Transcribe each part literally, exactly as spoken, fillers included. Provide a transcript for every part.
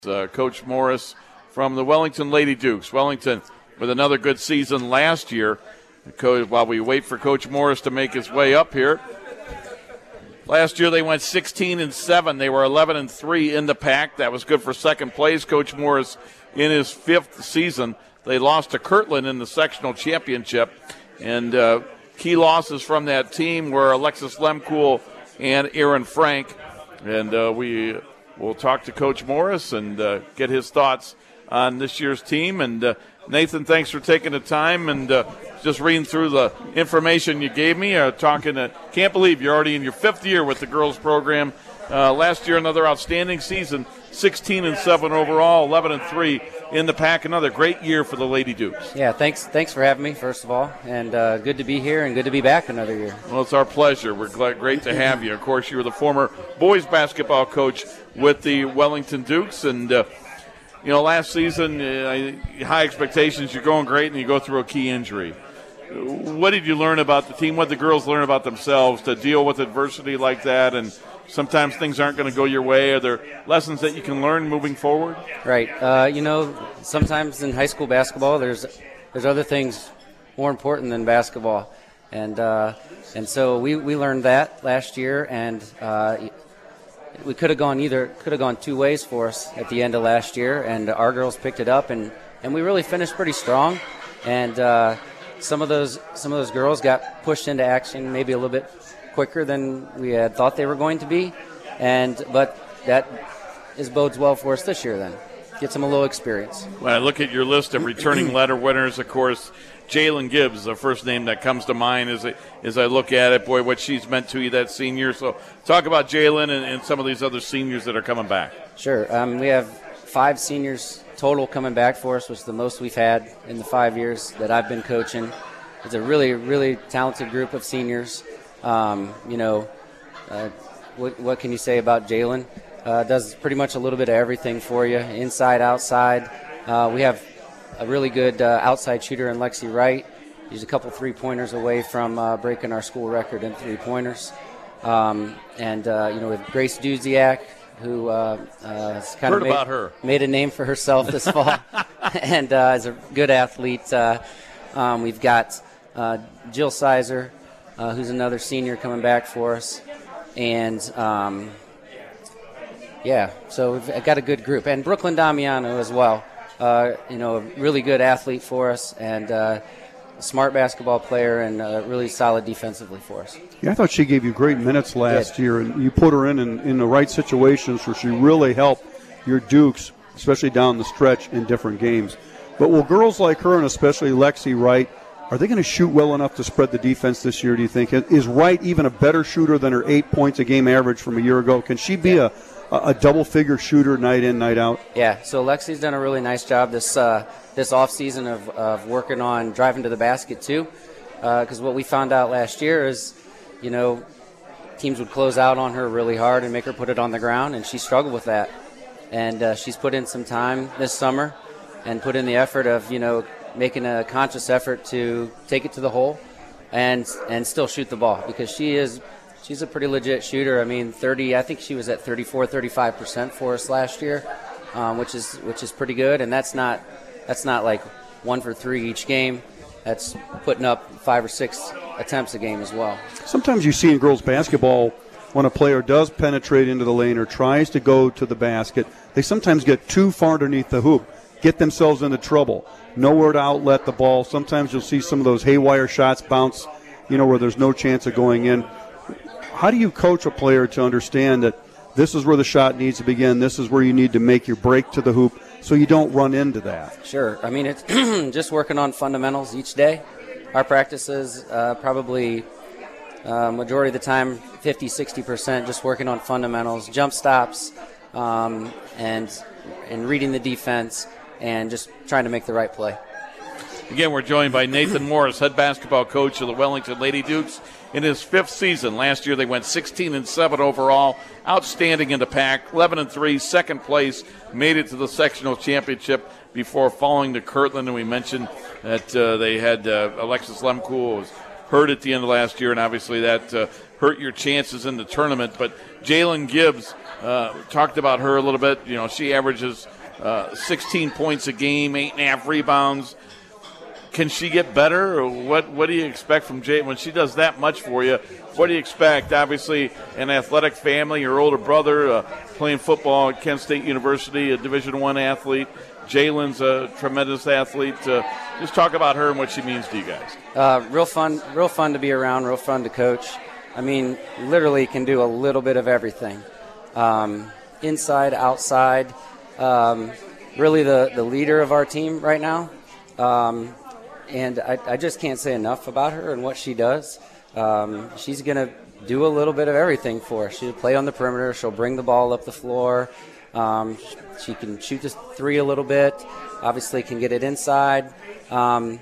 Uh, Coach Morris from the Wellington Lady Dukes. Wellington with another good season last year. While we wait for Coach Morris to make his way up here, last year they went sixteen and seven. They were eleven and three in the pack. That was good for second place. Coach Morris in his fifth season. They lost to Kirtland in the sectional championship, and uh, key losses from that team were Alexis Lemkool and Aaron Frank. And uh, we will talk to Coach Morris and uh, get his thoughts on this year's team. And uh, Nathan, thanks for taking the time and uh, just reading through the information you gave me. Uh, talking, to, can't believe you're already in your fifth year with the girls program. Uh, last year, another outstanding season, sixteen and seven overall, eleven and three in the pack. Another great year for the Lady Dukes. Yeah, thanks. Thanks for having me, first of all, and uh, good to be here and good to be back another year. Well, it's our pleasure. We're glad, great to have you. Of course, you were the former boys basketball coach with the Wellington Dukes, and uh, you know, last season, uh, high expectations. You're going great, and you go through a key injury. What did you learn about the team? What did the girls learn about themselves to deal with adversity like that? And sometimes things aren't going to go your way. Are there lessons that you can learn moving forward? Right. Uh, you know, sometimes in high school basketball, there's there's other things more important than basketball, and uh, and so we, we learned that last year, and uh, we could have gone either could have gone two ways for us at the end of last year, and our girls picked it up, and, and we really finished pretty strong, and uh, some of those some of those girls got pushed into action maybe a little bit quicker than we had thought they were going to be, and but that is bodes well for us this year. Then gets them a little experience. When I look at your list of returning letter winners, of course, Jalen Gibbs is the first name that comes to mind as I, as I look at it. Boy, what she's meant to you that senior. So talk about Jalen and, and some of these other seniors that are coming back. Sure. Um, we have five seniors total coming back for us, which is the most we've had in the five years that I've been coaching. It's a really, really talented group of seniors. Um, you know, uh, what, what can you say about Jalen? Uh, does pretty much a little bit of everything for you, inside, outside. Uh, we have a really good uh, outside shooter in Lexi Wright. He's a couple three-pointers away from uh, breaking our school record in three-pointers. Um, and, uh, you know, with Grace Duziak, who uh, uh, has kind Heard of made, about her. made a name for herself this fall and uh, is a good athlete. Uh, um, we've got uh, Jill Sizer, uh, who's another senior coming back for us. And, um, yeah, so we've got a good group. And Brooklyn Damiano as well. Uh, you know, a really good athlete for us, and uh, a smart basketball player, and uh, really solid defensively for us. Yeah, I thought she gave you great minutes last year, and you put her in, in in the right situations where she really helped your Dukes, especially down the stretch in different games. But will girls like her, and especially Lexi Wright, are they going to shoot well enough to spread the defense this year, do you think? Is Wright even a better shooter than her eight points a game average from a year ago? Can she be a a double-figure shooter night in, night out? Yeah, so Lexi's done a really nice job this uh, this off-season of, of working on driving to the basket, too, because uh, what we found out last year is, you know, teams would close out on her really hard and make her put it on the ground, and she struggled with that. And uh, she's put in some time this summer and put in the effort of, you know, making a conscious effort to take it to the hole and and still shoot the ball, because she is – she's a pretty legit shooter. I mean, thirty. I think she was at thirty-four, thirty-five percent for us last year, um, which is which is pretty good. And that's not that's not like one for three each game. That's putting up five or six attempts a game as well. Sometimes you see in girls basketball when a player does penetrate into the lane or tries to go to the basket, they sometimes get too far underneath the hoop, get themselves into trouble, nowhere to outlet the ball. Sometimes you'll see some of those haywire shots bounce, you know, where there's no chance of going in. How do you coach a player to understand that this is where the shot needs to begin, this is where you need to make your break to the hoop so you don't run into that? Sure. I mean, it's just working on fundamentals each day. Our practices uh, probably uh, majority of the time, fifty, sixty percent just working on fundamentals, jump stops, um, and, and reading the defense, and just trying to make the right play. Again, we're joined by Nathan Morris, head basketball coach of the Wellington Lady Dukes. In his fifth season, last year they went sixteen and seven overall, outstanding in the pack, eleven and three, second place, made it to the sectional championship before falling to Kirtland. And we mentioned that uh, they had uh, Alexis Lemkool was hurt at the end of last year, and obviously that uh, hurt your chances in the tournament. But Jalen Gibbs, uh, talked about her a little bit. You know, she averages uh, sixteen points a game, eight and a half rebounds. Can she get better, or what? What do you expect from Jay when she does that much for you? What do you expect? Obviously, an athletic family, your older brother uh, playing football at Kent State University, a Division One athlete. Jalen's a tremendous athlete. Uh, just talk about her and what she means to you guys. Uh, real fun, real fun to be around. Real fun to coach. I mean, literally can do a little bit of everything, um, inside, outside. Um, really, the the leader of our team right now. Um, And I, I just can't say enough about her and what she does. Um, she's going to do a little bit of everything for us. She'll play on the perimeter. She'll bring the ball up the floor. Um, she can shoot the three a little bit. Obviously can get it inside. Um,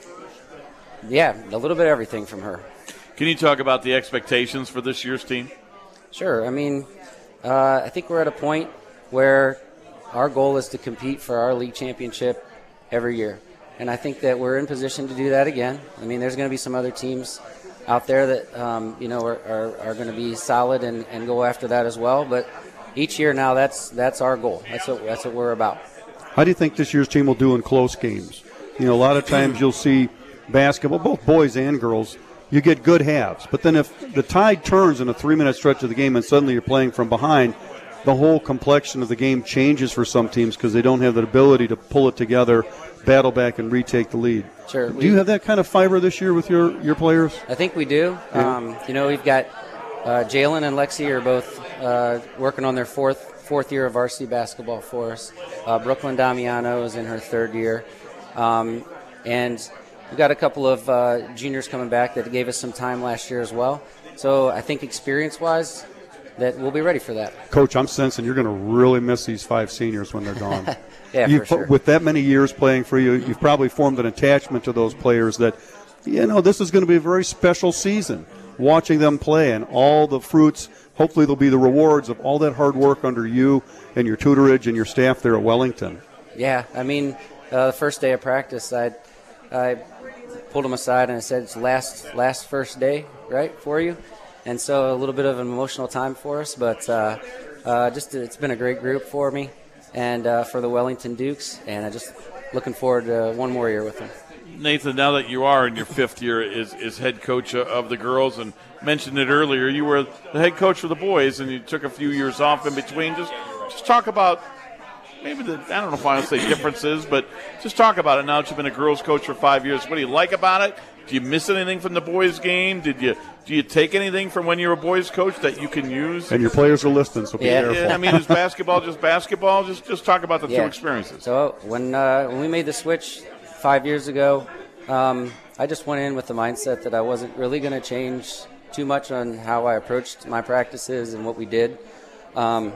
yeah, a little bit of everything from her. Can you talk about the expectations for this year's team? Sure. I mean, uh, I think we're at a point where our goal is to compete for our league championship every year. And I think that we're in position to do that again. I mean, there's going to be some other teams out there that, um, you know, are, are, are going to be solid and, and go after that as well. But each year now, that's that's our goal. That's what, that's what we're about. How do you think this year's team will do in close games? You know, a lot of times you'll see basketball, both boys and girls, you get good halves. But then if the tide turns in a three-minute stretch of the game and suddenly you're playing from behind, the whole complexion of the game changes for some teams because they don't have the ability to pull it together, battle back, and retake the lead. Sure. Do you have that kind of fiber this year with your, your players? I think we do. Yeah. Um, you know, we've got uh, Jalen and Lexi are both uh, working on their fourth fourth year of varsity basketball for us. Uh, Brooklyn Damiano is in her third year. Um, and we've got a couple of uh, juniors coming back that gave us some time last year as well. So I think experience-wise, that we'll be ready for that. Coach, I'm sensing you're going to really miss these five seniors when they're gone. Yeah, you've, for sure. With that many years playing for you, you've probably formed an attachment to those players that, you know, this is going to be a very special season. Watching them play and all the fruits, hopefully there'll be the rewards of all that hard work under you and your tutorage and your staff there at Wellington. Yeah, I mean, uh, the first day of practice, I I pulled them aside and I said, it's last, last first day, right, for you? And so a little bit of an emotional time for us, but uh, uh, just it's been a great group for me and uh, for the Wellington Dukes, and I'm just looking forward to one more year with them. Nathan, now that you are in your fifth year as, as head coach of the girls, and mentioned it earlier, you were the head coach for the boys, and you took a few years off in between. Just, just talk about maybe the, I don't know if I want to say differences, but just talk about it now that you've been a girls coach for five years. What do you like about it? Do you miss anything from the boys' game? Did you do you take anything from when you were a boys' coach that you can use? And your players are listening, so be Yeah. careful. Yeah, I mean, is basketball just basketball? Just just talk about the Yeah. two experiences. So when uh, when we made the switch five years ago, um, I just went in with the mindset that I wasn't really going to change too much on how I approached my practices and what we did. Um,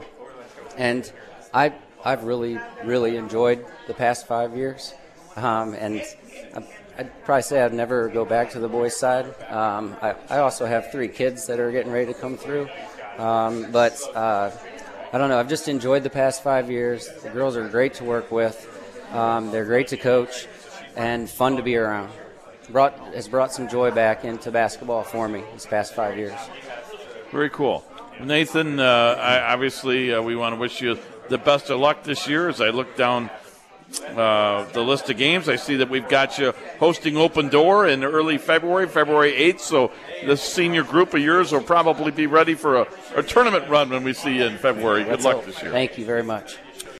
and I, I've really, really enjoyed the past five years. Um, and I, I'd probably say I'd never go back to the boys' side. Um, I, I also have three kids that are getting ready to come through. Um, but uh, I don't know. I've just enjoyed the past five years. The girls are great to work with. Um, they're great to coach and fun to be around. Brought has brought some joy back into basketball for me these past five years. Very cool. Nathan, uh, I, obviously uh, we want to wish you the best of luck this year. As I look down uh, the list of games, I see that we've got you hosting Open Door in early February, February eighth, so this senior group of yours will probably be ready for a, a tournament run when we see you in February. Good Let's luck hope. this year. Thank you very much.